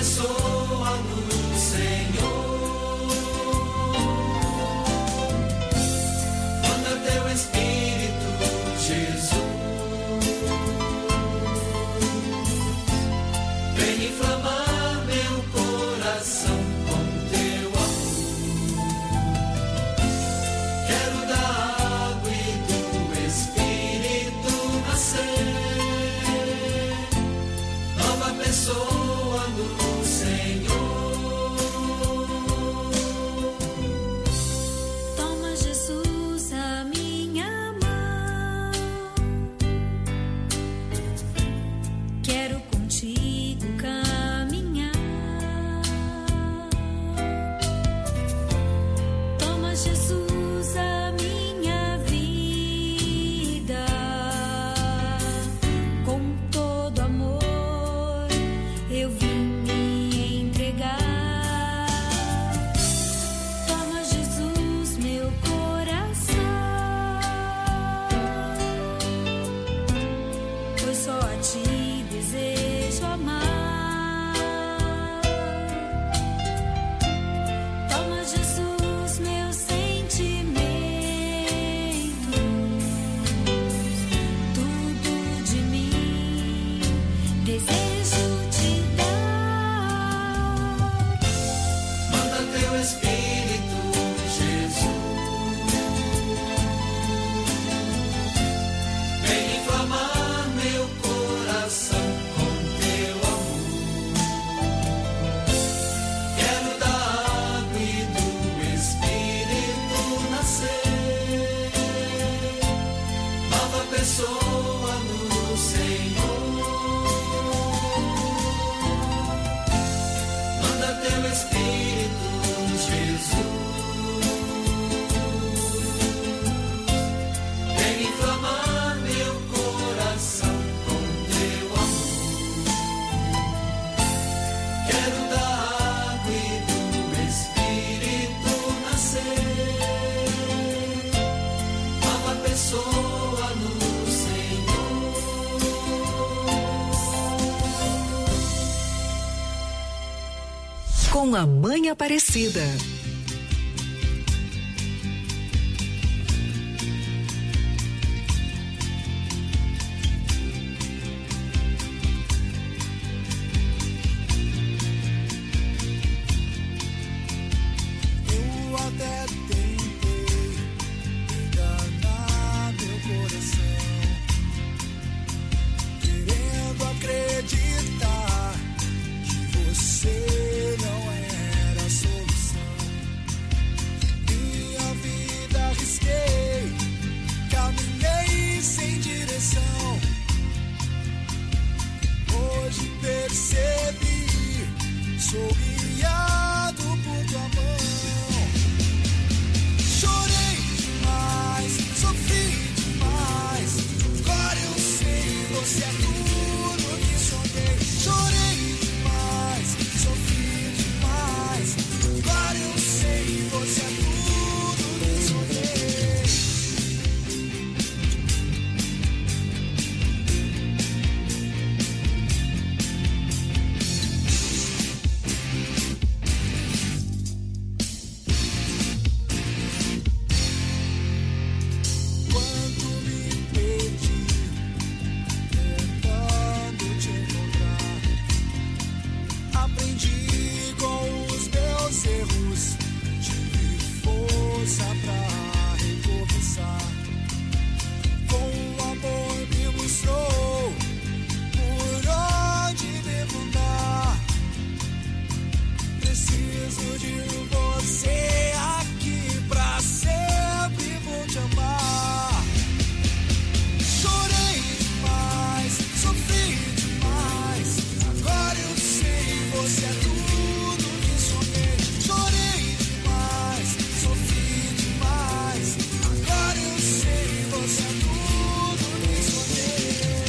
abençoa-nos, Senhor. Manda teu Espírito, Jesus. Vem inflamar meu coração com teu amor. Quero da água e do Espírito nascer. Nova pessoa no Senhor. Toma, Jesus, a minha mão. Quero contigo caminhar. Toma, Jesus, a minha vida. Com todo amor eu vim me entregar. Toma, Jesus, meu coração, pois só a ti desejo amar. Toma, Jesus, meus sentimentos, tudo de mim desejo te dar. Manda teu Espírito, Jesus. Vem inflamar meu coração com teu amor. Quero da água e do Espírito nascer. Nova pessoa no Senhor. Manda teu Espírito, Jesus. Vem inflamar meu coração com teu amor. Quero da água e do Espírito nascer. Nova pessoa no Senhor. Com a Mãe Aparecida. Eu até tentei enganar meu coração, querendo acreditar que você não era a solução. Minha vida arrisquei, caminhei sem direção. Hoje percebi, sou guiado por tua mão. Chorei demais, sofri demais. Agora eu sei, você é tudo que sonhei. Chorei demais, sofri demais. Agora eu sei, você é tudo que sonhei. Quando me perdi, tentando te encontrar, aprendi com os meus erros, tive força pra recomeçar. Com o amor me mostrou por onde devo andar. Preciso de você aqui pra sempre, vou te amar. Chorei demais, sofri demais. Agora eu sei, você é tudo que sonhei. Chorei demais, sofri demais. Agora eu sei, você é tudo que sonhei.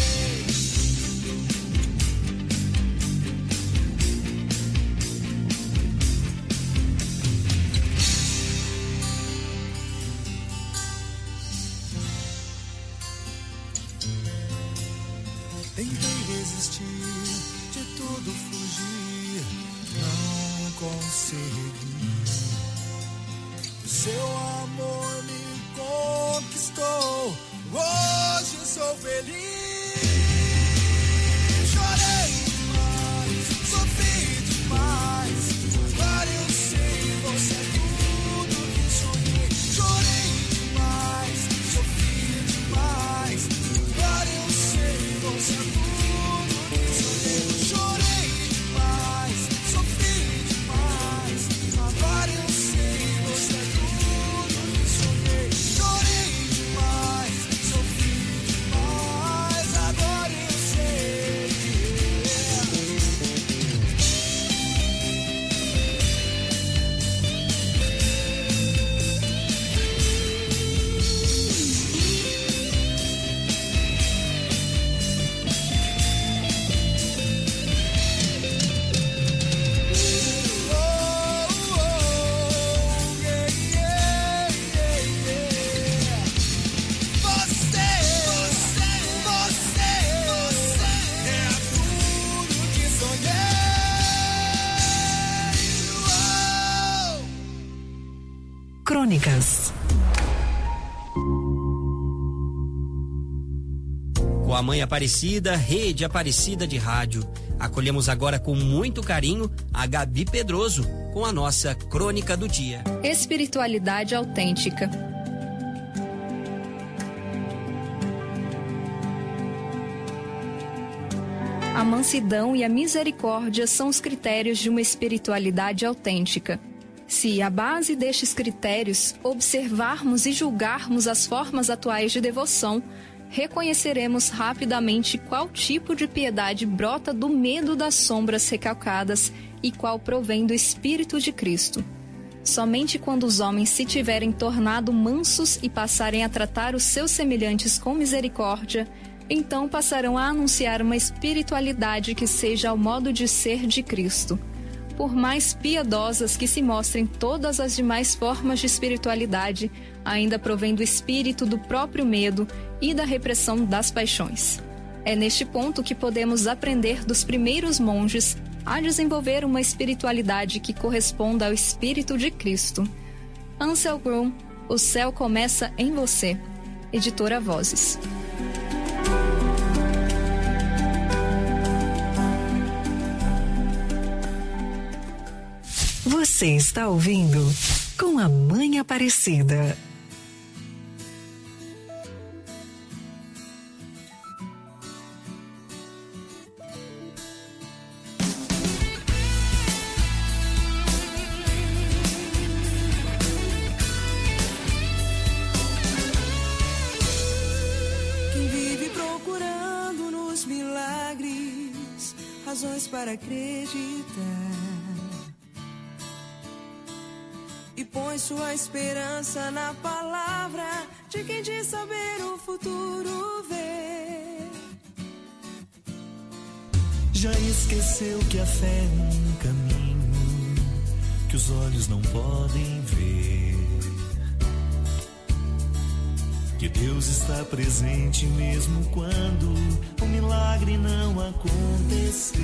Tentei resistir, de tudo fugir, seguir. O seu amor me conquistou, hoje sou feliz. Chorei demais, sofri demais, agora eu sei, você é tudo que sonhei. Chorei demais, sofri demais, agora eu sei, você é tudo que sonhei. Chorei demais, sofri demais, agora eu sei, você é tudo que sonhei. Chorei demais, sofri demais, agora eu sei. Crônicas. Com a Mãe Aparecida, Rede Aparecida de Rádio, acolhemos agora com muito carinho a Gabi Pedroso com a nossa Crônica do Dia. Espiritualidade autêntica. A mansidão e a misericórdia são os critérios de uma espiritualidade autêntica. Se a base destes critérios observarmos e julgarmos as formas atuais de devoção, reconheceremos rapidamente qual tipo de piedade brota do medo das sombras recalcadas e qual provém do Espírito de Cristo. Somente quando os homens se tiverem tornado mansos e passarem a tratar os seus semelhantes com misericórdia, então passarão a anunciar uma espiritualidade que seja ao modo de ser de Cristo. Por mais piedosas que se mostrem todas as demais formas de espiritualidade, ainda provém do espírito do próprio medo e da repressão das paixões. É neste ponto que podemos aprender dos primeiros monges a desenvolver uma espiritualidade que corresponda ao Espírito de Cristo. Ansel Groom, O Céu Começa em Você. Editora Vozes. Você está ouvindo Com a Mãe Aparecida. Quem vive procurando nos milagres razões para acreditar e põe sua esperança na palavra de quem diz saber o futuro ver. Já esqueceu que a fé é um caminho que os olhos não podem ver, que Deus está presente mesmo quando o milagre não acontecer.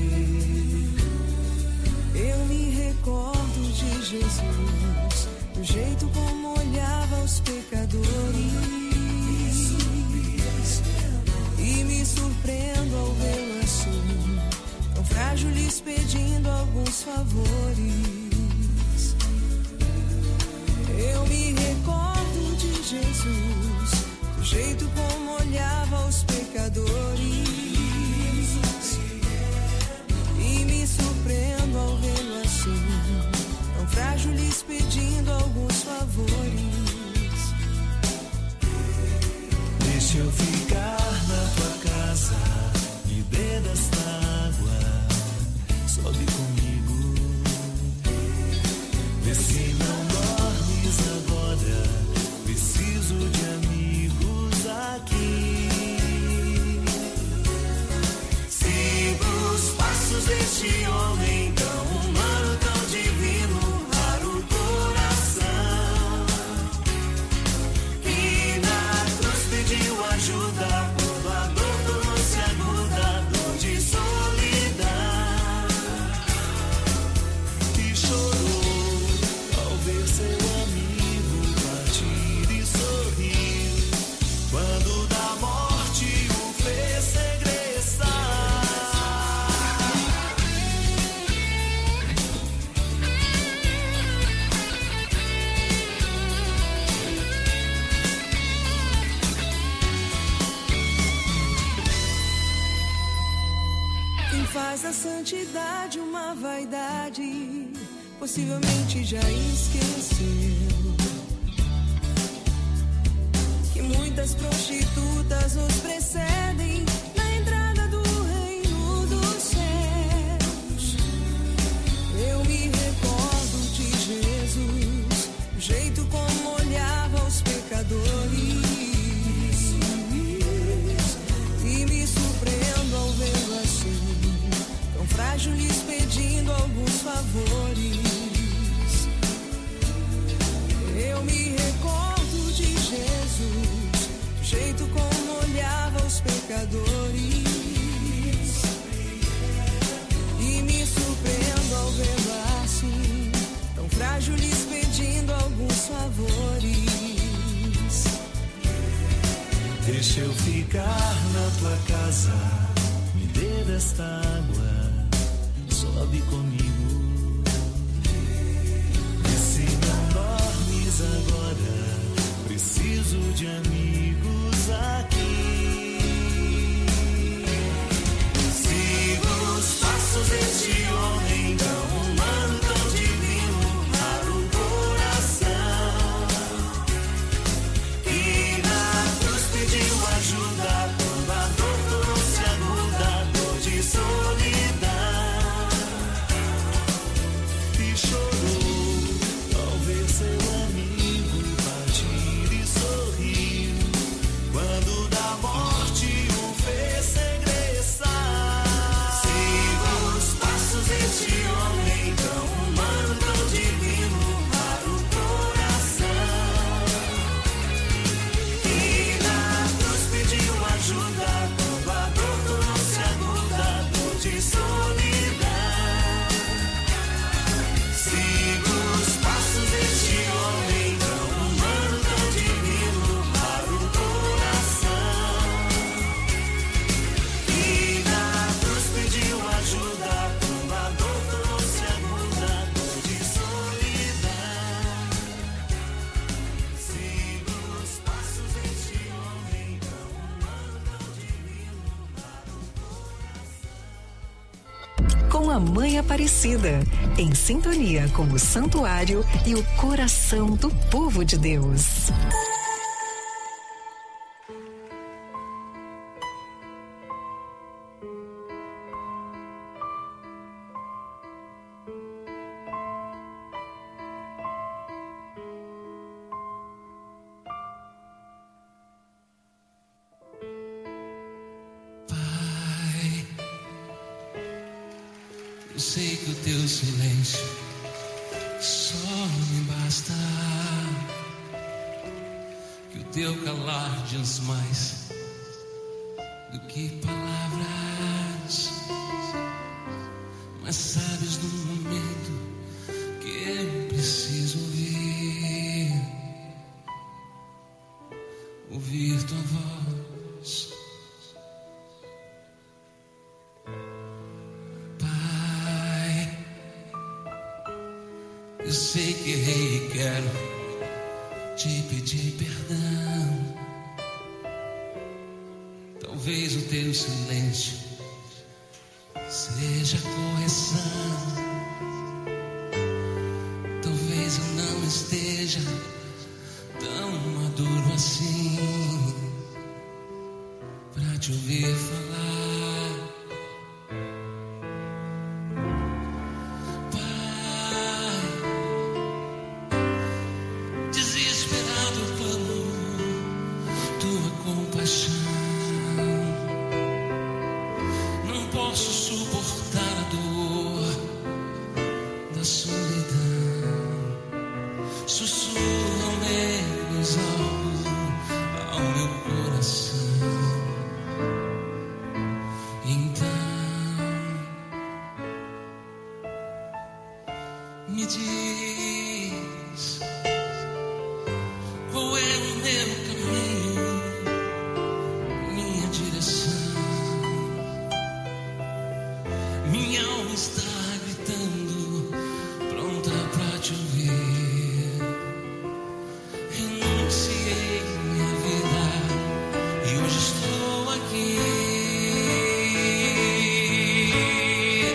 Eu me recordo de Jesus, do jeito como olhava os pecadores, e me surpreendo ao vê-lo assim, tão frágil, lhes pedindo alguns favores. Eu me recordo de Jesus, do jeito como olhava os pecadores, e me surpreendo ao vê-lo assim, tão frágil, lhes pedindo alguns favores. Deixa eu ficar na tua casa, me dê desta água, sobe comigo. Vê se não dormes agora, preciso de amigos aqui. Siga os passos deste homem tão humano, tão divino, raro coração, que na cruz pediu ajuda quando a dor tornou-se aguda, dor de solidão, e chorou. uma santidade, uma vaidade, possivelmente já esqueceu que muitas prostitutas nos precedem na entrada do reino dos céus. Eu me recordo de Jesus, o jeito como olhava os pecadores, e me surpreendo ao vê-lo assim, tão frágil, lhes pedindo alguns favores. Eu me recordo de Jesus, do jeito como olhava os pecadores, e me surpreendo ao vê-lo assim, tão frágil, lhes pedindo alguns favores. Deixa eu ficar na tua casa, me dê desta água, sobe comigo. E se não dormes agora, preciso de amigos aqui. Siga os passos deste homem tão humano, tão divino, para o coração, que na cruz pediu ajuda quando a dor trouxe aguda, dor de solidão, e chorou ao ver seu amigo partir e sorriu quando da morte o fez regressar. Siga os passos deste homem tão humano, tão divino, para o coração, que na cruz pediu ajuda quando a dor trouxe aguda, dor de solidão. Siga os passos deste homem tão humano, tão divino, para o coração, que na cruz pediu ajuda quando a dor trouxe aguda, dor de solidão. Siga os passos deste homem tão humano, tão divino, para o coração. Com a Mãe Aparecida, em sintonia com o santuário e o coração do povo de Deus. Pai, eu sei que o teu silêncio só me basta, que o teu calar diz mais do que palavras, mas sabes no momento que eu preciso ouvir tua voz. Pai, eu sei que errei e quero te pedir perdão. Talvez o teu silêncio seja correção. Talvez eu não esteja tão maduro assim pra te ouvir falar. Pai, desesperado clamo tua compaixão. Não posso suportar a dor da solidão. Sussurra ao menos algo ao meu coração. Então me diz qual é o meu caminho, minha direção. Minha alma está gritando, pronta pra te ouvir. Renunciei minha vida e hoje estou aqui.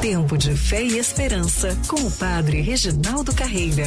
Tempo de fé e esperança com o Padre Reginaldo Carreira.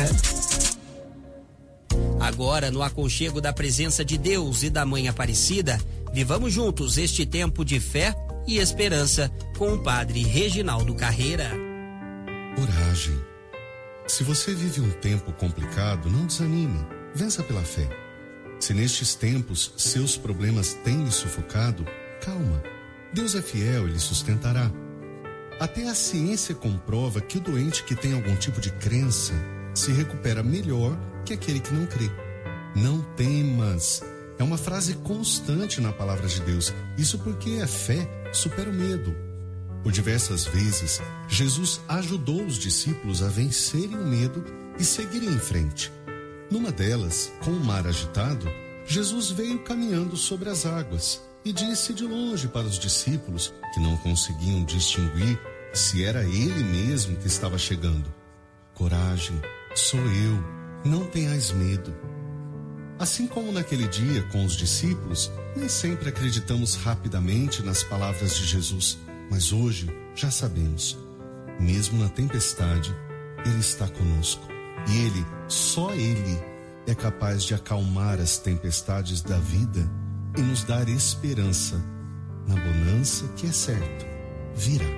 Agora, no aconchego da presença de Deus e da Mãe Aparecida, vivamos juntos este tempo de fé e esperança com o Padre Reginaldo Carreira. Coragem. Se você vive um tempo complicado, não desanime. Vença pela fé. Se nestes tempos seus problemas têm lhe sufocado, calma. Deus é fiel e lhe sustentará. Até a ciência comprova que o doente que tem algum tipo de crença se recupera melhor que aquele que não crê. Não temas. É uma frase constante na palavra de Deus. Isso porque a fé supera o medo. Por diversas vezes, Jesus ajudou os discípulos a vencerem o medo e seguirem em frente. Numa delas, com o mar agitado, Jesus veio caminhando sobre as águas e disse de longe para os discípulos, que não conseguiam distinguir se era ele mesmo que estava chegando: coragem, sou eu, não tenhais medo. Assim como naquele dia com os discípulos, nem sempre acreditamos rapidamente nas palavras de Jesus, mas hoje já sabemos, mesmo na tempestade, Ele está conosco. E Ele, só Ele, é capaz de acalmar as tempestades da vida e nos dar esperança na bonança que é certo, virá.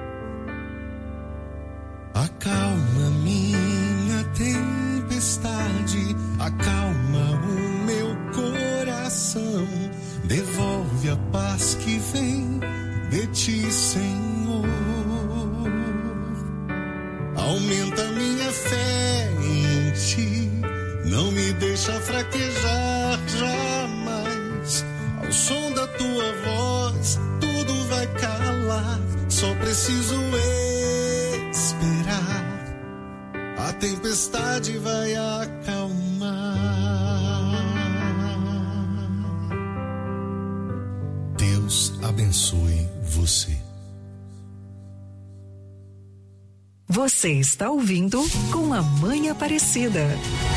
Acalma minha tempestade, acalma o meu coração, devolve a paz que vem de ti, Senhor. Aumenta minha fé em ti, não me deixa fraquejar jamais. Ao som da tua voz, tudo vai calar, só preciso esperar. A tempestade vai acalmar. Deus abençoe você. Você está ouvindo Com a Mãe Aparecida.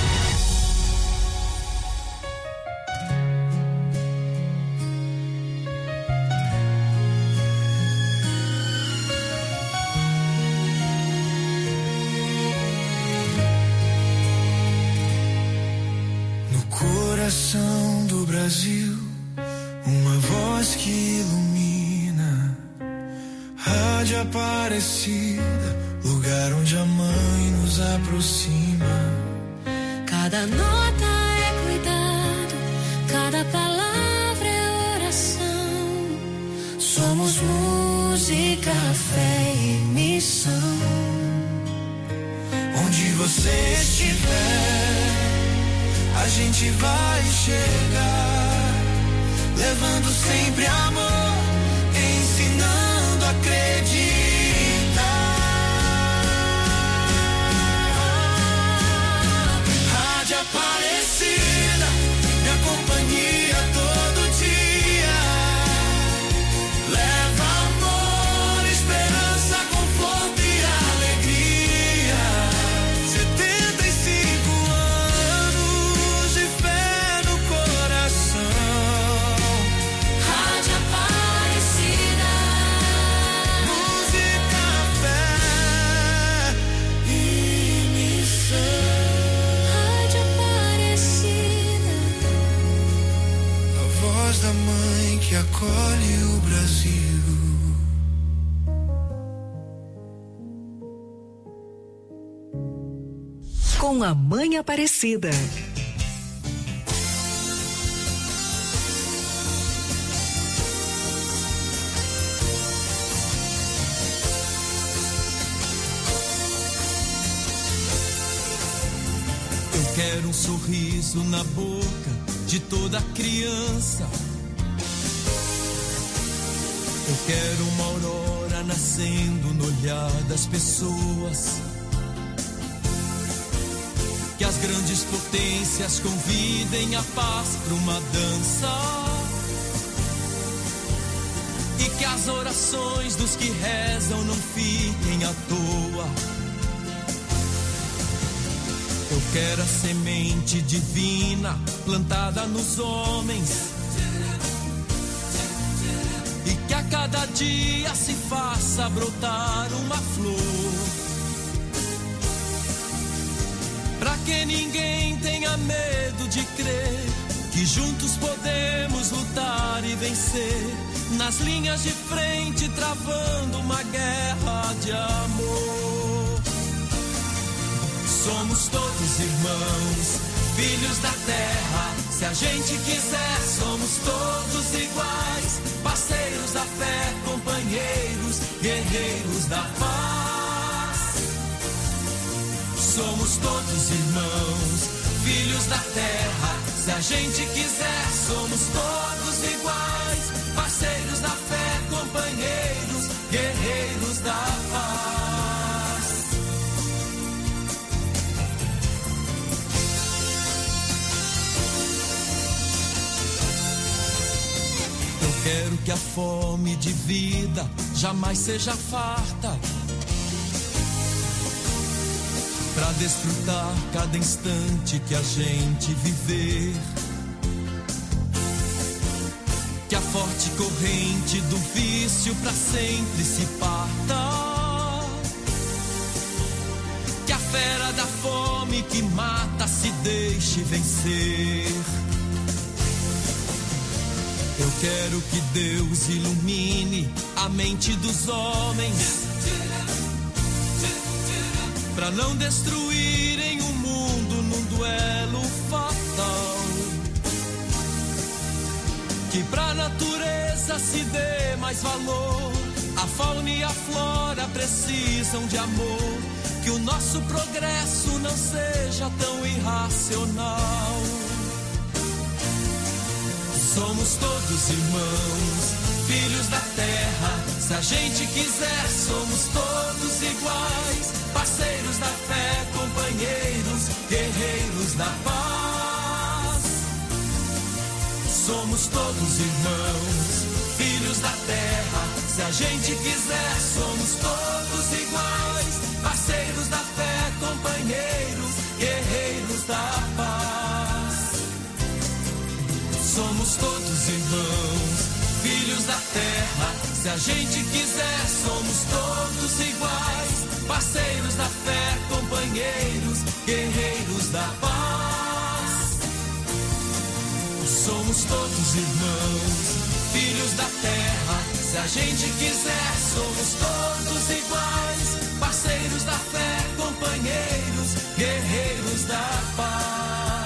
No coração do Brasil, uma voz que ilumina, Rádio Aparecida, lugar onde a mãe nos aproxima. Cada nota é cuidado, cada palavra é oração. Somos música, fé e missão. Onde você estiver, a gente vai chegar, levando sempre amor, ensinando a acreditar. Aparecida, minha companhia todo dia. Leva amor, esperança, conforto e alegria. 75 anos de fé no coração. Rádio Aparecida, música, fé e missão. Voz da mãe que acolhe o Brasil. Com a Mãe Aparecida. Eu quero um sorriso na boca de toda criança. Eu quero uma aurora nascendo no olhar das pessoas. Que as grandes potências convidem a paz para uma dança. E que as orações dos que rezam não fiquem à toa. Eu quero a semente divina plantada nos homens, e que a cada dia se faça brotar uma flor. Pra que ninguém tenha medo de crer que juntos podemos lutar e vencer, nas linhas de frente travando uma guerra de amor. Somos todos irmãos, filhos da terra. Se a gente quiser, somos todos iguais, parceiros da fé, companheiros, guerreiros da paz. Somos todos irmãos, filhos da terra. Se a gente quiser, somos todos iguais, parceiros da fé, companheiros, guerreiros da paz. Eu quero que a fome de vida jamais seja farta, pra desfrutar cada instante que a gente viver. Que a forte corrente do vício pra sempre se parta. Que a fera da fome que mata se deixe vencer. Eu quero que Deus ilumine a mente dos homens, pra não destruírem o mundo num duelo fatal. Que pra natureza se dê mais valor, a fauna e a flora precisam de amor. Que o nosso progresso não seja tão irracional. Somos todos irmãos, filhos da terra. Se a gente quiser, somos todos iguais, parceiros da fé, companheiros, guerreiros da paz. Somos todos irmãos, filhos da terra. Se a gente quiser, somos todos iguais, parceiros da fé, companheiros, guerreiros da paz. Somos todos irmãos, filhos da terra. Se a gente quiser, somos todos iguais, parceiros da fé, companheiros, guerreiros da paz. Somos todos irmãos, filhos da terra. Se a gente quiser, somos todos iguais, parceiros da fé, companheiros, guerreiros da paz.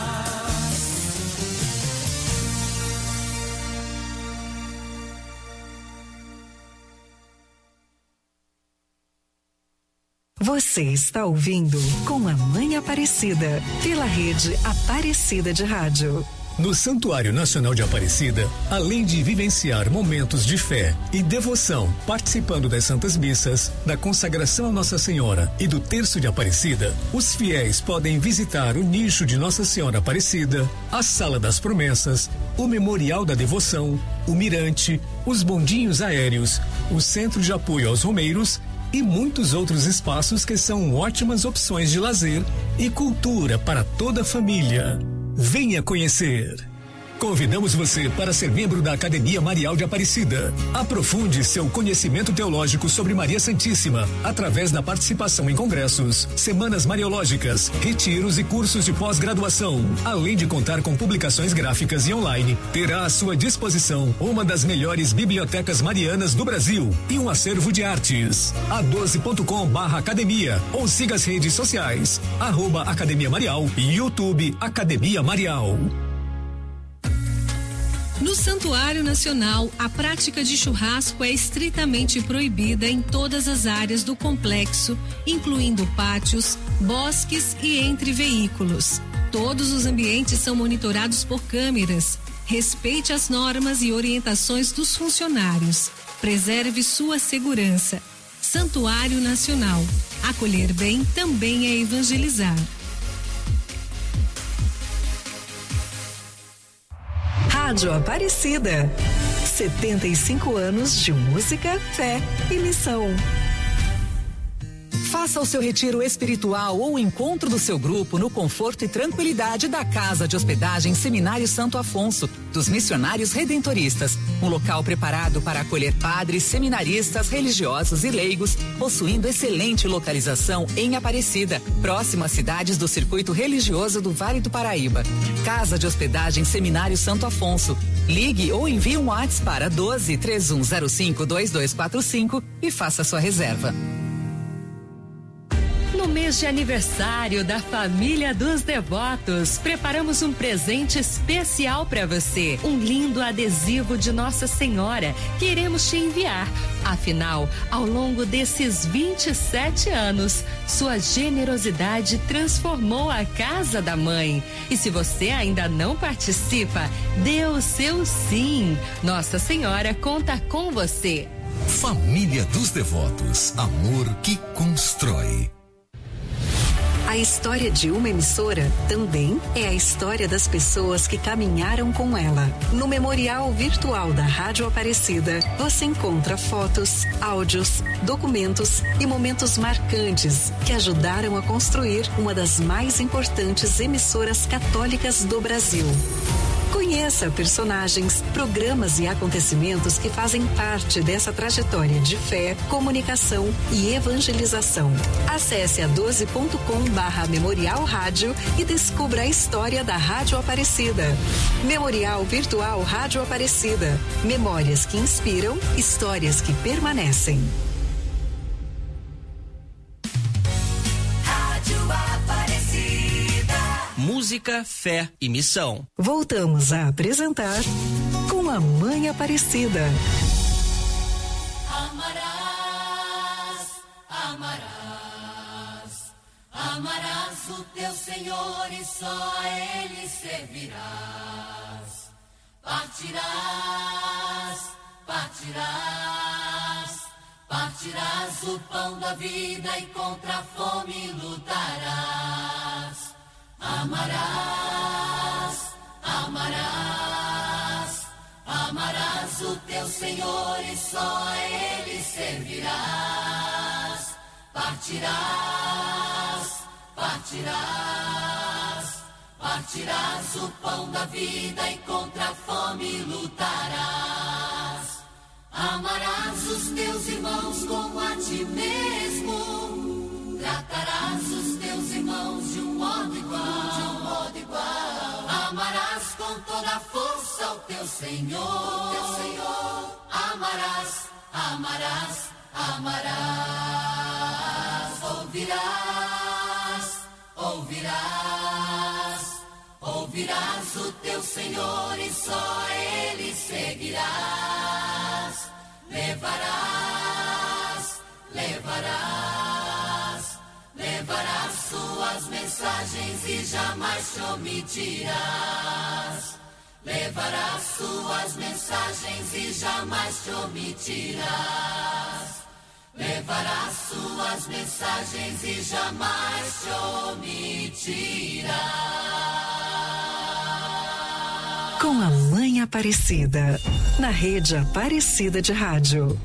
Você está ouvindo Com a Mãe Aparecida, pela rede Aparecida de Rádio. No Santuário Nacional de Aparecida, além de vivenciar momentos de fé e devoção, participando das Santas Missas, da consagração a Nossa Senhora e do Terço de Aparecida, os fiéis podem visitar o nicho de Nossa Senhora Aparecida, a Sala das Promessas, o Memorial da Devoção, o Mirante, os bondinhos aéreos, o Centro de Apoio aos Romeiros e muitos outros espaços que são ótimas opções de lazer e cultura para toda a família. Venha conhecer! Convidamos você para ser membro da Academia Marial de Aparecida. Aprofunde seu conhecimento teológico sobre Maria Santíssima através da participação em congressos, semanas mariológicas, retiros e cursos de pós-graduação. Além de contar com publicações gráficas e online, terá à sua disposição uma das melhores bibliotecas marianas do Brasil e um acervo de artes. a12.com/academia ou siga as redes sociais @Academia Marial e YouTube Academia Marial. No Santuário Nacional, a prática de churrasco é estritamente proibida em todas as áreas do complexo, incluindo pátios, bosques e entre veículos. Todos os ambientes são monitorados por câmeras. Respeite as normas e orientações dos funcionários. Preserve sua segurança. Santuário Nacional. Acolher bem também é evangelizar. Rádio Aparecida. 75 anos de música, fé e missão. Faça o seu retiro espiritual ou o encontro do seu grupo no conforto e tranquilidade da Casa de Hospedagem Seminário Santo Afonso, dos Missionários Redentoristas. Um local preparado para acolher padres, seminaristas, religiosos e leigos, possuindo excelente localização em Aparecida, próximo às cidades do Circuito Religioso do Vale do Paraíba. Casa de Hospedagem Seminário Santo Afonso. Ligue ou envie um WhatsApp para 12-3105-2245 e faça sua reserva. No mês de aniversário da Família dos Devotos, preparamos um presente especial para você. Um lindo adesivo de Nossa Senhora que iremos te enviar. Afinal, ao longo desses 27 anos, sua generosidade transformou a Casa da Mãe. E se você ainda não participa, dê o seu sim. Nossa Senhora conta com você. Família dos Devotos, amor que constrói. A história de uma emissora também é a história das pessoas que caminharam com ela. No Memorial Virtual da Rádio Aparecida, você encontra fotos, áudios, documentos e momentos marcantes que ajudaram a construir uma das mais importantes emissoras católicas do Brasil. Conheça personagens, programas e acontecimentos que fazem parte dessa trajetória de fé, comunicação e evangelização. Acesse a 12.com/Memorial Rádio e descubra a história da Rádio Aparecida. Memorial Virtual Rádio Aparecida. Memórias que inspiram, histórias que permanecem. Música, fé e missão. Voltamos a apresentar Com a Mãe Aparecida. Amarás, amarás, amarás o teu Senhor e só a Ele servirás. Partirás, partirás, partirás o pão da vida e contra a fome lutarás. Amarás, amarás, amarás o teu Senhor e só a Ele servirás. Partirás, partirás, partirás o pão da vida e contra a fome lutarás. Amarás os teus irmãos como a ti mesmo, tratarás os teus irmãos de um modo igual, de um modo igual. Amarás com toda a força o teu Senhor, teu Senhor. Amarás, amarás, amarás. Ouvirás, ouvirás, ouvirás o teu Senhor e só a Ele seguirás. Levarás, levarás, levarás suas mensagens e jamais te omitirás. Levarás suas mensagens e jamais te omitirás. Levarás suas mensagens e jamais te omitirás. Com a Mãe Aparecida, na Rede Aparecida de Rádio.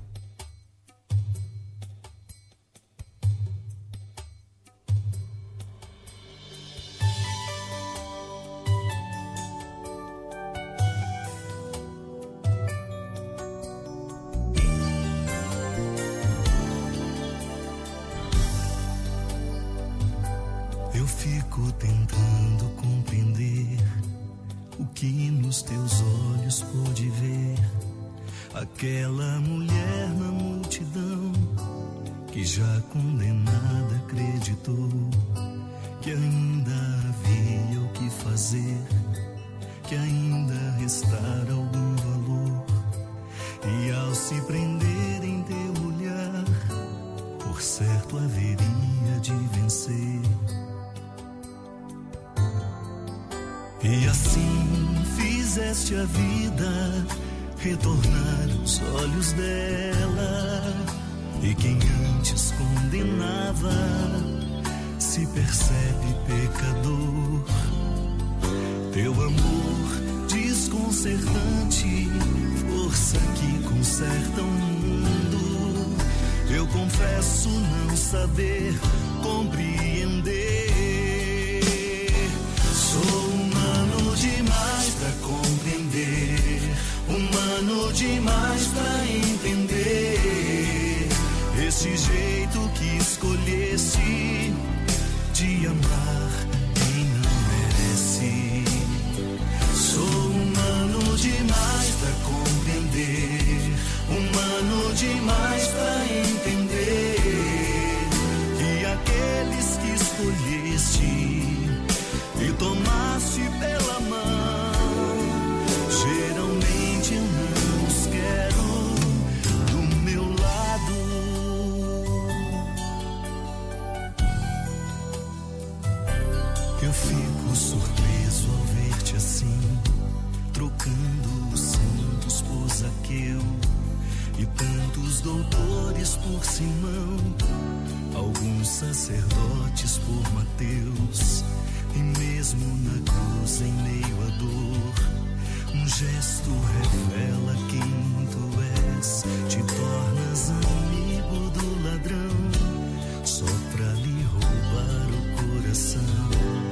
Eu fico tentando compreender o que nos teus olhos pude ver. Aquela mulher na multidão que já condenada acreditou que ainda havia o que fazer, que ainda restara algum valor. E ao se prender em teu olhar, por certo haveria de vencer. E assim fizeste a vida retornar os olhos dela, e quem antes condenava se percebe pecador. Teu amor desconcertante, força que conserta o mundo, eu confesso não quero saber, compreender. Sou humano demais pra compreender, humano demais pra entender esse jeito que escolheste de amar quem não merece. Sou humano demais pra compreender, humano demais pra entender que aqueles que escolheste e tomaste pela mão, geralmente eu não os quero do meu lado. Eu fico surpreso ao ver-te assim, trocando os santos por Zaqueu e tantos doutores por Simão, alguns sacerdotes por Mateus, e mesmo na cruz em meio à dor, um gesto revela quem tu és. Te tornas amigo do ladrão só pra lhe roubar o coração.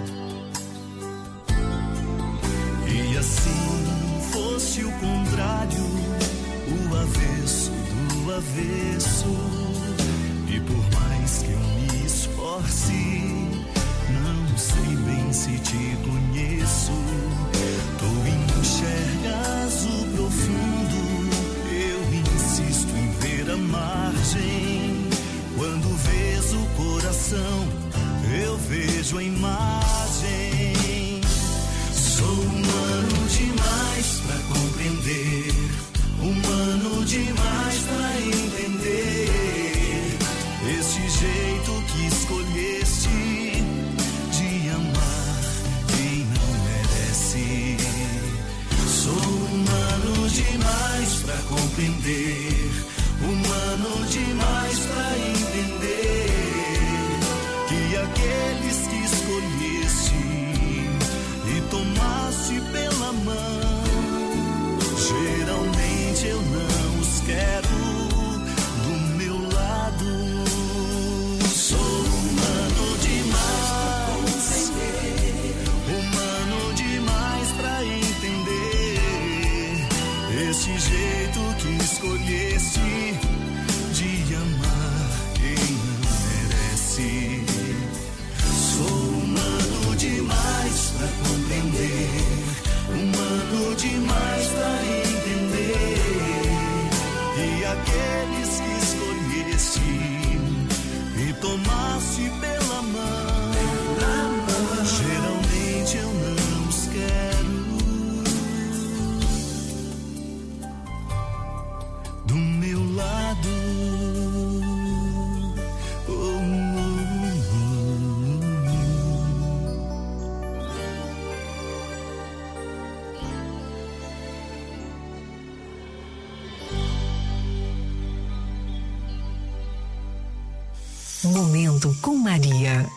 E assim fosse o contrário, o avesso do avesso, e por mais que eu me esforce, não sei bem se te conheço. Tu enxergas o profundo, eu insisto em ver a margem. Quando vês o coração, eu vejo a imagem. Sou humano demais pra compreender, humano demais pra entender esse jeito que escolheste de amar quem não merece. Sou humano demais pra compreender, humano demais pra entender que aqueles que escolheste e tomaste pela mão, geralmente eu não os quero do meu lado. Sou humano demais, humano demais pra entender esse jeito que escolheste de amar quem não merece. Sou humano demais pra compreender, humano demais pra entender que aqueles que escolheste e tomaste pela mão, geralmente eu não os quero do meu lado. Momento com Maria.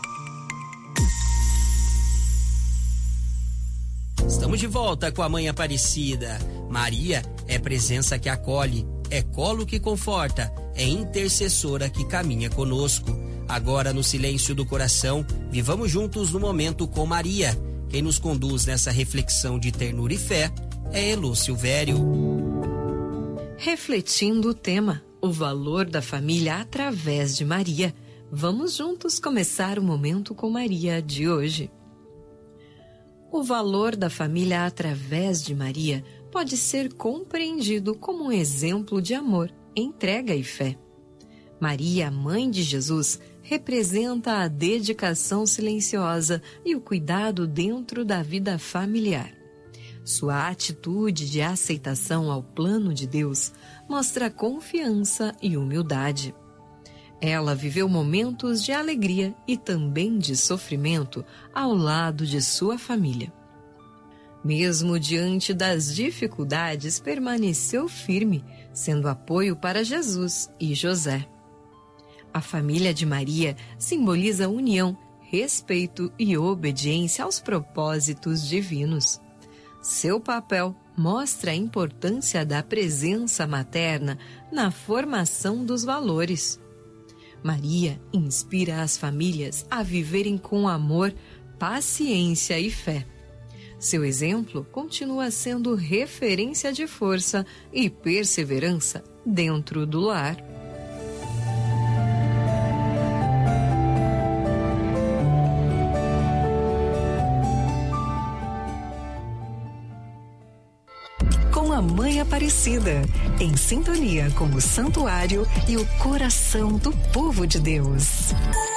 Estamos de volta com a Mãe Aparecida. Maria é presença que acolhe, é colo que conforta, é intercessora que caminha conosco. Agora, no silêncio do coração, vivamos juntos no Momento com Maria. Quem nos conduz nessa reflexão de ternura e fé é Elô Silvério. Refletindo o tema, o valor da família através de Maria, vamos juntos começar o Momento com Maria de hoje. O valor da família através de Maria pode ser compreendido como um exemplo de amor, entrega e fé. Maria, mãe de Jesus, representa a dedicação silenciosa e o cuidado dentro da vida familiar. Sua atitude de aceitação ao plano de Deus mostra confiança e humildade. Ela viveu momentos de alegria e também de sofrimento ao lado de sua família. Mesmo diante das dificuldades, permaneceu firme, sendo apoio para Jesus e José. A família de Maria simboliza união, respeito e obediência aos propósitos divinos. Seu papel mostra a importância da presença materna na formação dos valores. Maria inspira as famílias a viverem com amor, paciência e fé. Seu exemplo continua sendo referência de força e perseverança dentro do lar. Com a Mãe Aparecida, em sintonia com o santuário e o coração do povo de Deus.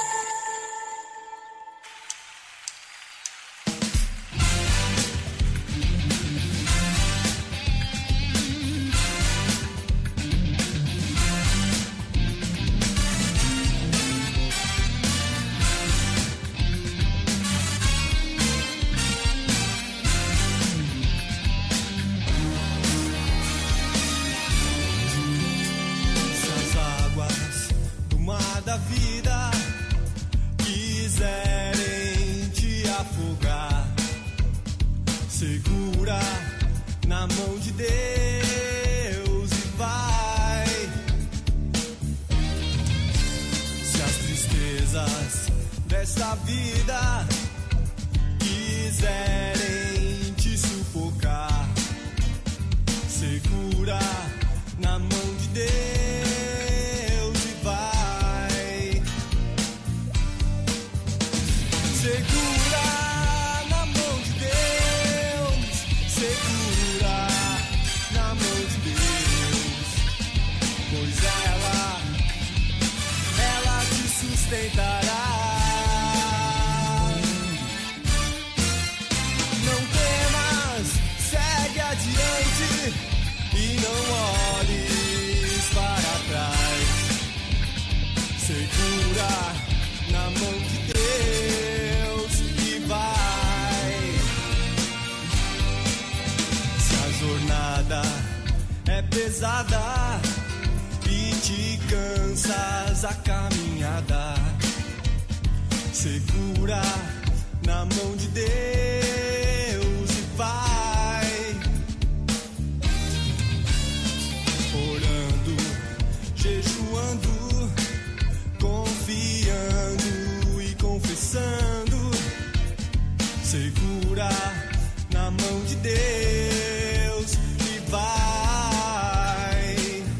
Dessa vida quiserem te sufocar, segura na mão de Deus e vai. Segura na mão de Deus, segura na mão de Deus, pois ela te sustentará. E não olhes para trás, segura na mão de Deus e vai. Se a jornada é pesada e te cansas a caminhada, segura na mão de Deus e vai. Jejuando, confiando e confessando, segura na mão de Deus e vai.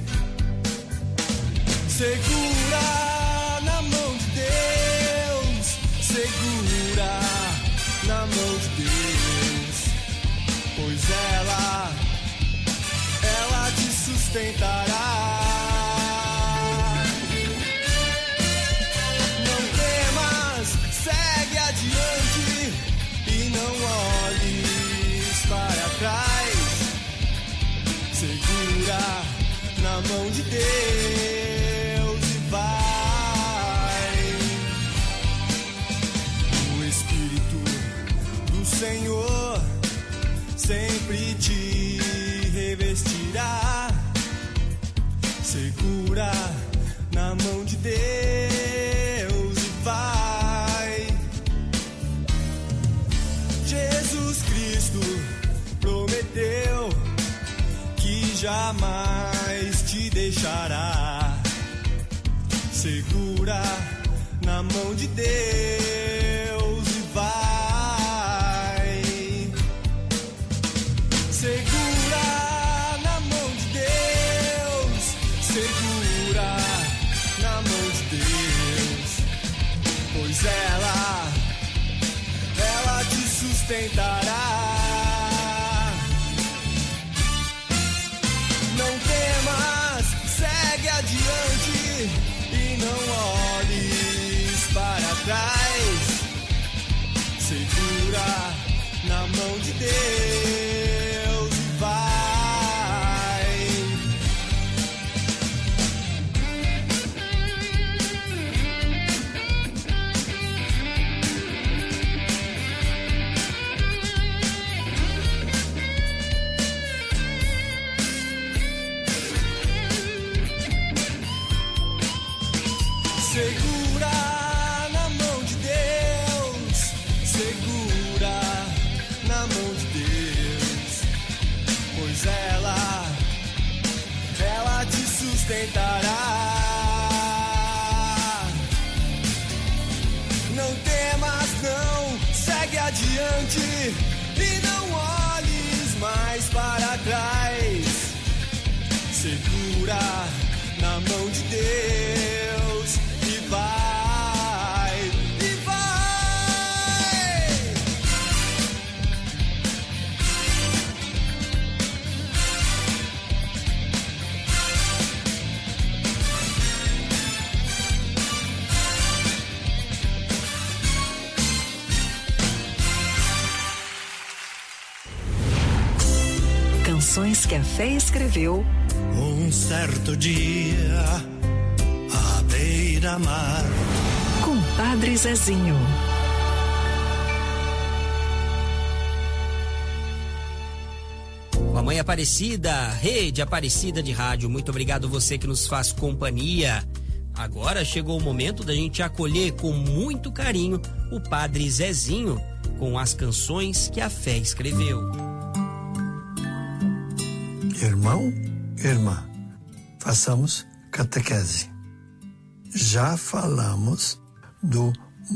Segura na mão de Deus, segura na mão de Deus, pois ela te sustentará. Segue adiante e não olhes para trás, segura na mão de Deus e vai. O Espírito do Senhor sempre te revestirá, segura na mão de Deus e vai. Jesus Cristo prometeu que jamais te deixará, segura na mão de Deus e vai. Segura na mão de Deus, segura na mão de Deus, pois ela te sustentará. Não temas, segue adiante e não olhes para trás, segura na mão de Deus e vai. Segura na mão de Deus, segura na mão de Deus, pois ela te sustentará. segura na mão de Deus e vai, e vai. Canções que a fé escreveu. Um certo dia, à beira-mar, com Padre Zezinho. Mamãe Aparecida, Rede Aparecida de Rádio, muito obrigado você que nos faz companhia. Agora chegou o momento da gente acolher com muito carinho o Padre Zezinho com as canções que a fé escreveu. Irmão, irmã, façamos catequese. Já falamos do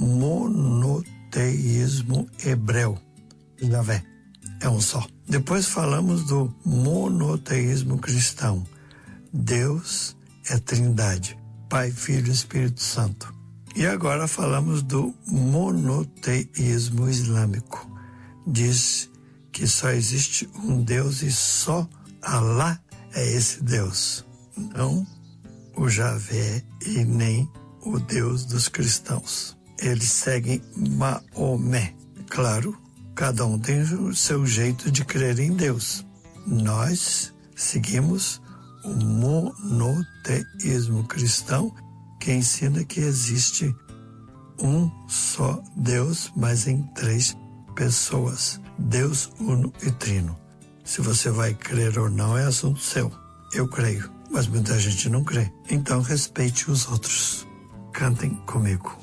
monoteísmo hebreu. Javé é um só. Depois falamos do monoteísmo cristão. Deus é Trindade, Pai, Filho e Espírito Santo. E agora falamos do monoteísmo islâmico. Diz que só existe um Deus e só Alá é esse Deus, não o Javé e nem o Deus dos cristãos. Eles seguem Maomé. Claro, cada um tem o seu jeito de crer em Deus. Nós seguimos o monoteísmo cristão, que ensina que existe um só Deus, mas em 3 pessoas. Deus uno e trino. Se você vai crer ou não é assunto seu. Eu creio, mas muita gente não crê. Então respeite os outros. Cantem comigo.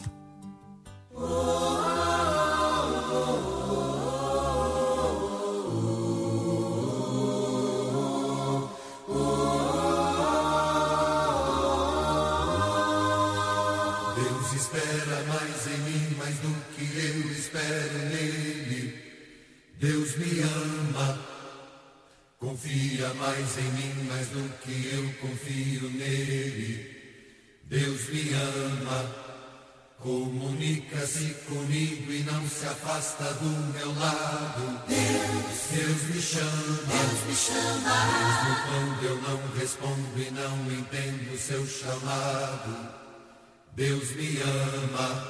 Deus espera mais em mim, mais do que eu espero nele. Deus me ama. Confia mais em mim, mais do que eu confio nele. Deus me ama, comunica-se comigo e não se afasta do meu lado. Deus me chama, mesmo quando eu não respondo e não entendo o seu chamado. Deus me ama.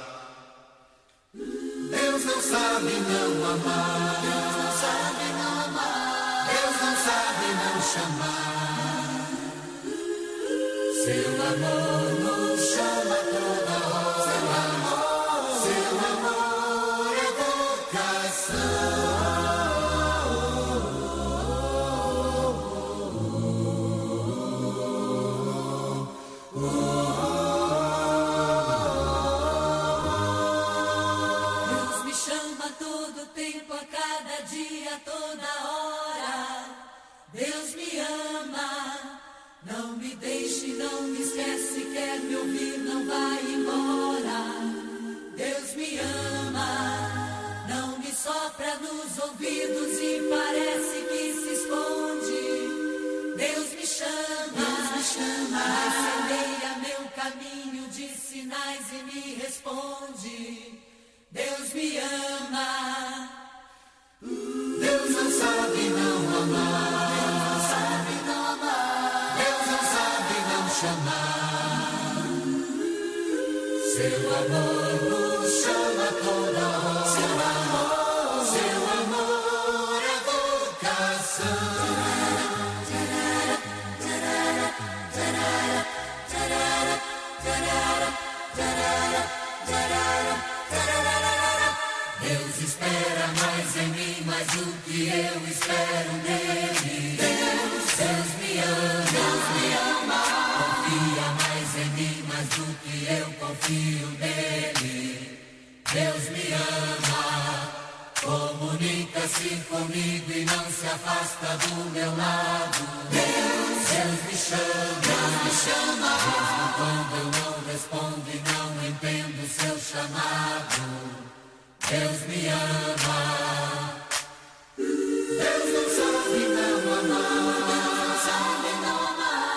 Deus não sabe não amar. Deus não sabe não amar. Deus não sabe não chamar. Seu amor nos chama toda hora. Seu amor é Deus me chama todo tempo, a cada dia, toda hora. Deus me ama, não me deixe, não me esquece, quer me ouvir, não vai embora. Deus me ama, não me sopra nos ouvidos e parece que se esconde. Deus me chama, incendeia meu caminho de sinais e me responde. Deus me ama. Deus não sabe não amar. Deus não sabe não chamar. Seu amor nos chama toda hora. Seu amor é vocação. Deus espera mais em mim, mais do que eu espero nele. Deus me ama, confia mais em mim, mais do que eu confio nele. Deus me ama, comunica-se comigo e não se afasta do meu lado. Deus me chama, mesmo quando eu não respondo e não entendo o seu chamado. Deus me ama. Deus não sabe não amar.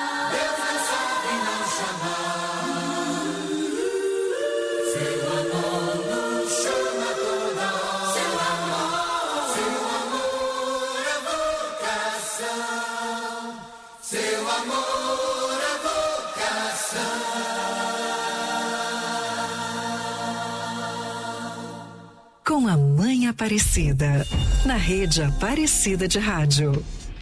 amor à vocação. Com a Mãe Aparecida, na Rede Aparecida de Rádio.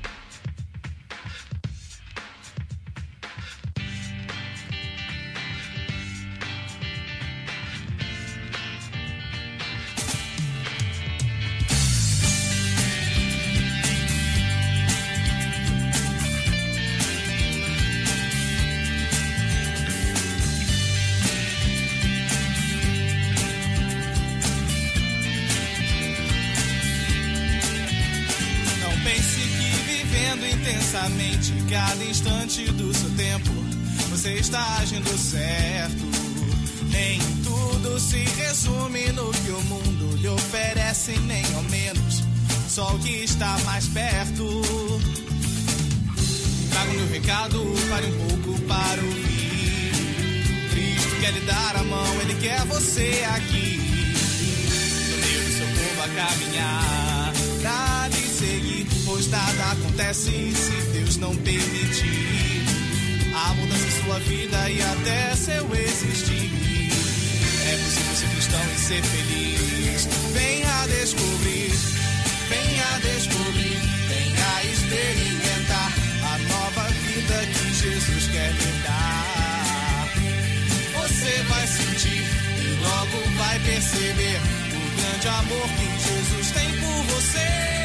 Cada instante do seu tempo, você está agindo certo. Nem tudo se resume no que o mundo lhe oferece, nem ao menos só o que está mais perto. Trago meu recado, pare um pouco para ouvir. Cristo quer lhe dar a mão, Ele quer você aqui. No meio do seu povo a caminhar, pra lhe seguir, pois nada acontece se Deus não permitir. A mudança em sua vida e até seu existir. É possível ser cristão e ser feliz. Venha descobrir, venha descobrir, venha experimentar a nova vida que Jesus quer lhe dar. Você vai sentir e logo vai perceber o grande amor que Jesus tem por você.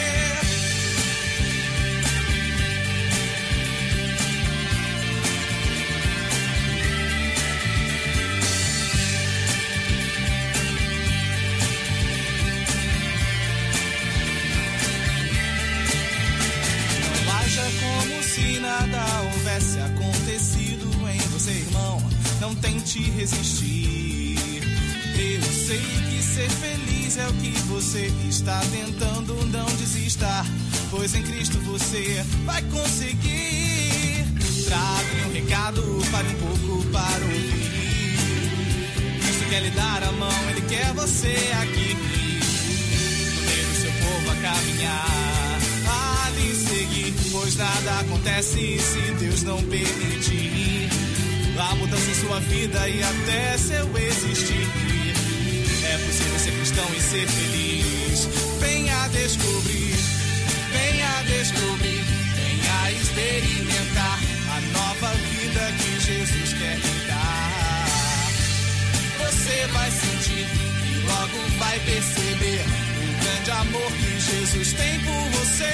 Como se nada houvesse acontecido em você, irmão. Não tente resistir. Eu sei que ser feliz é o que você está tentando. Não desista, pois em Cristo você vai conseguir. Trago um recado, pare um pouco para ouvir. Cristo quer lhe dar a mão, Ele quer você aqui. No meio do seu povo a caminhar, a lhe seguir, pois nada acontece se Deus não permitir. A mudança em sua vida e até seu existir. É possível ser cristão e ser feliz. Venha descobrir, venha descobrir, venha experimentar a nova vida que Jesus quer lhe dar. Você vai sentir e logo vai perceber o grande amor que Jesus tem por você.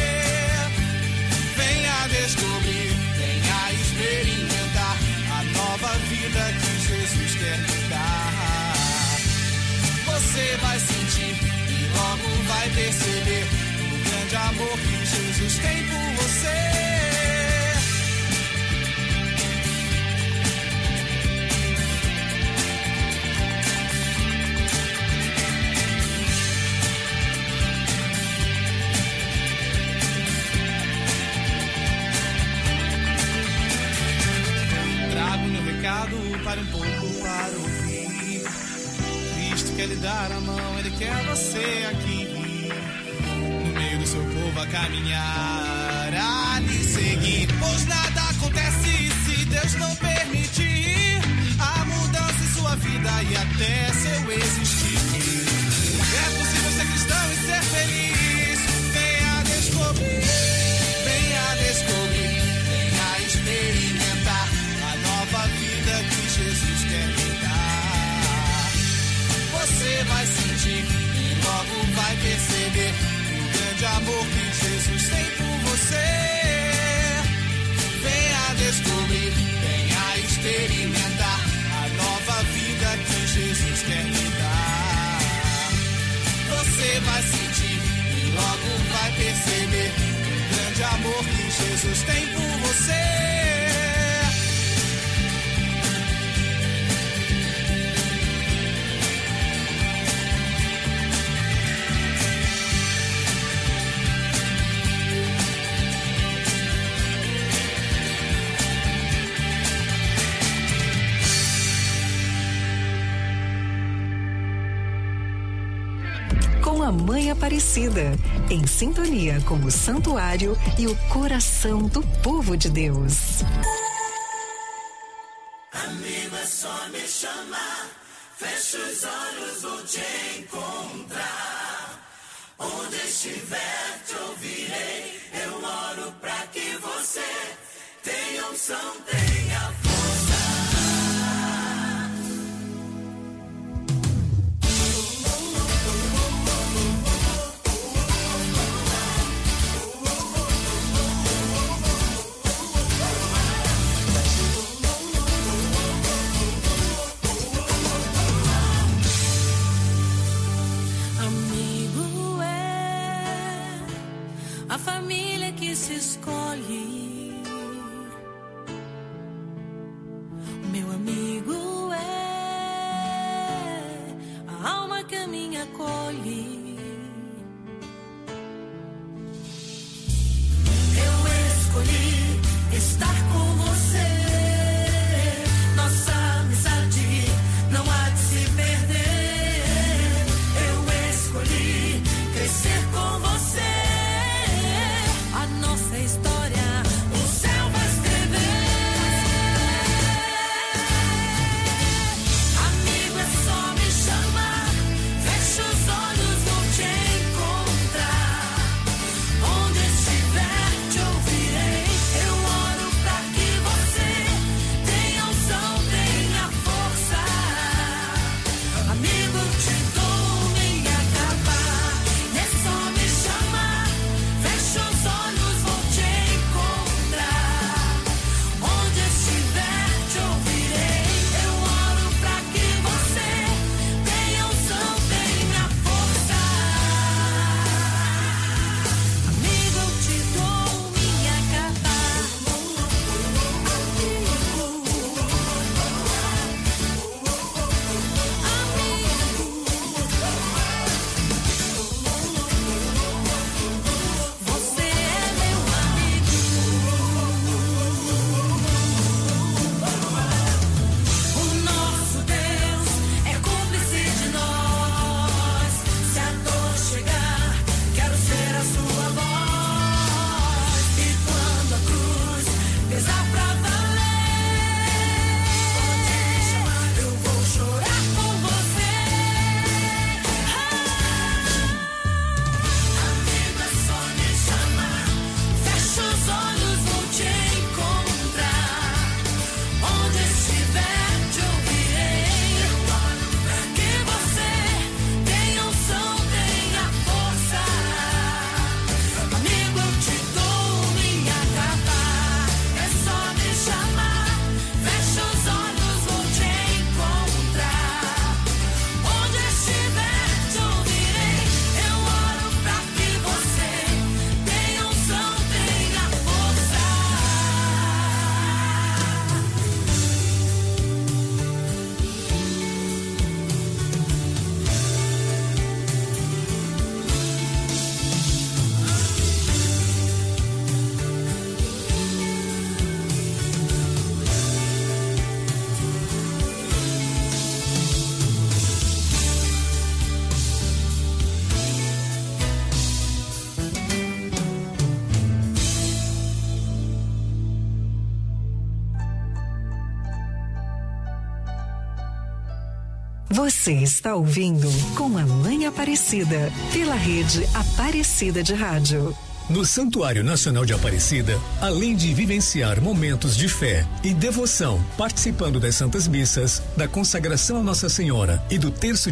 Venha descobrir, venha experimentar a nova vida que Jesus quer lhe dar. Você vai sentir e logo vai perceber o grande amor que Jesus tem por você. Pare um pouco para ouvir. Cristo quer lhe dar a mão, Ele quer você aqui. No meio do seu povo a caminhar, a lhe seguir. Pois nada acontece se Deus não permitir. A mudança em sua vida e até seu existir. É possível ser cristão e ser feliz. Venha descobrir, venha descobrir, venha experimentar a nova vida que Jesus quer lhe dar. Você vai sentir e logo vai perceber o grande amor que Jesus tem por você. Venha descobrir, venha experimentar a nova vida que Jesus quer lhe dar. Você vai sentir e logo vai perceber o grande amor que Jesus tem por você. a Mãe Aparecida, em sintonia com o santuário e o coração do povo de Deus. Amigo, é só me chamar, fecha os olhos, vou te encontrar. Onde estiver te ouvirei, eu oro pra que você tenha unção, tenha força. Amigo é a família que se escolhe. Meu amigo é a alma que a minha acolhe. Eu escolhi estar com você. Nossa amizade não há de se perder. Eu escolhi crescer com você. A nossa história o céu vai escrever. Amigo, é só me chamar, fecha os olhos, vou te encontrar. Onde estiver te ouvirei, eu oro pra que você tenha unção, tenha força. Amigo, eu te dou minha capa, é só me chamar, fecha os olhos, vou te encontrar. Onde estiver te ouvirei, eu oro pra que você tenha unção, tenha força. Amigo, eu te dou minha capa. Você é meu amigo. O nosso Deus é cúmplice de nós. Se a dor chegar, quero ser a sua voz. E quando a cruz pesar pra valer, pode me chamar, eu vou chorar com você. Amigo, é só me chamar, fecha os olhos, vou te encontrar. Onde estiver te ouvirei, eu oro pra que você tenha unção, tenha força. Amigo, eu te dou minha capa, é só me chamar, fecha os olhos, vou te encontrar. Onde estiver te ouvirei, eu oro pra que você tenha unção, tenha força. Você está ouvindo Com a Mãe Aparecida, pela rede Aparecida de Rádio. No Santuário Nacional de Aparecida, além de vivenciar momentos de fé e devoção, participando das Santas Missas, da consagração a Nossa Senhora e do terço